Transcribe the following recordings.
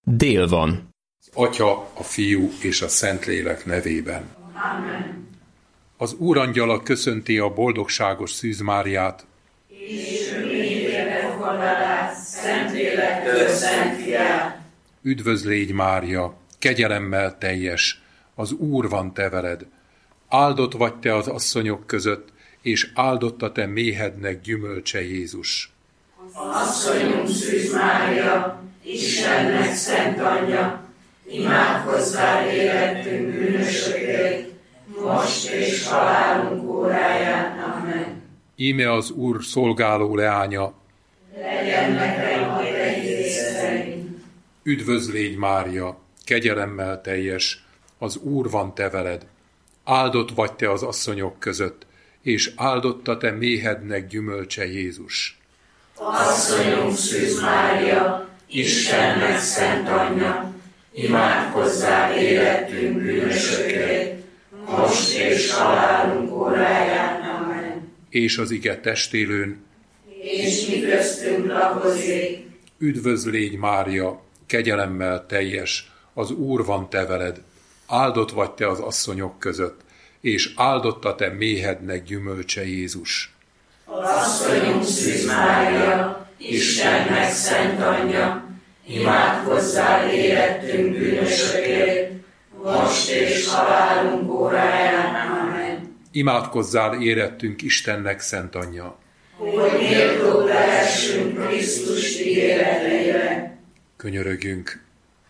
Dél van. Az Atya, a Fiú és a Szentlélek nevében. Amen. Az Úrangyala köszönti a boldogságos Szűz Máriát. És örvényére fogadalát, Szentlélektől Szent Fiát. Üdvözl légy, Mária, kegyelemmel teljes, az Úr van te veled. Áldott vagy te az asszonyok között, és áldott a te méhednek gyümölcse Jézus. Asszonyunk Szűz Mária, Istennek szent anyja, imádkozzál érettünk bűnösökért, most és halálunk óráján. Amen. Íme az Úr szolgáló leánya. Legyen nekem a te ízé szerint. Üdvözl légy, Mária, kegyelemmel teljes, az Úr van te veled. Áldott vagy te az asszonyok között, és áldott a te méhednek gyümölcse Jézus. Asszonyunk Szűz Mária, Istennek szent anyja, imádkozzál érettünk bűnösökért, most és halálunk óráján. Amen. És az ige testélőn. És mi köztünk lakozik. Üdvözl légy, Mária, kegyelemmel teljes, az Úr van te veled. Áldott vagy te az asszonyok között, és áldott a te méhednek gyümölcse Jézus. Asszonyunk Szűz Mária, Istennek szent anyja, imádkozzál érettünk bűnösökért, most és halálunk óráján. Amen. Imádkozzál érettünk Istennek szent anyja. Hogy méltók lehessünk Krisztus ígéreteire. Könyörögjünk.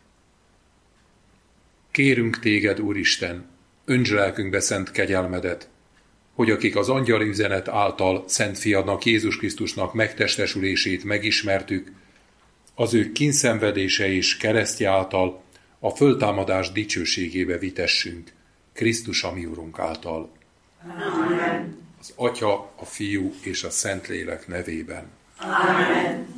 Kérünk téged, Úristen, öntsd lelkünkbe szent kegyelmedet, hogy akik az angyali üzenet által Szent Fiadnak, Jézus Krisztusnak megtestesülését megismertük, az ő kínszenvedése és keresztje által a föltámadás dicsőségébe vitessünk, Krisztus a mi Urunk által. Amen. Az Atya, a Fiú és a Szentlélek nevében. Amen.